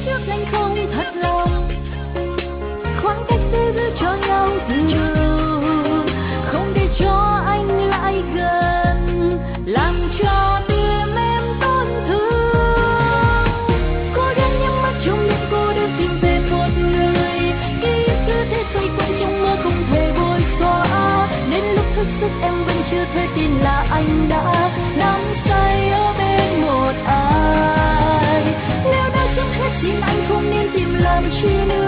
trước anh không thật lòng, khoảng cách sẽ giữ cho nhau từ từ, không để cho anh lại gần, làm cho tim em tổn thương. Cố gắng nhắm mắt trong đêm cô đơn tìm về một người, ký ức cứ thế xoay quanh trong mơ không thể bối xóa. Đến lúc thức giấc em vẫn chưa thể tin là anh đã nắm tay ở bên một ai. Nếu đã sắp hết thì anh không nên tìm làm chi nữa.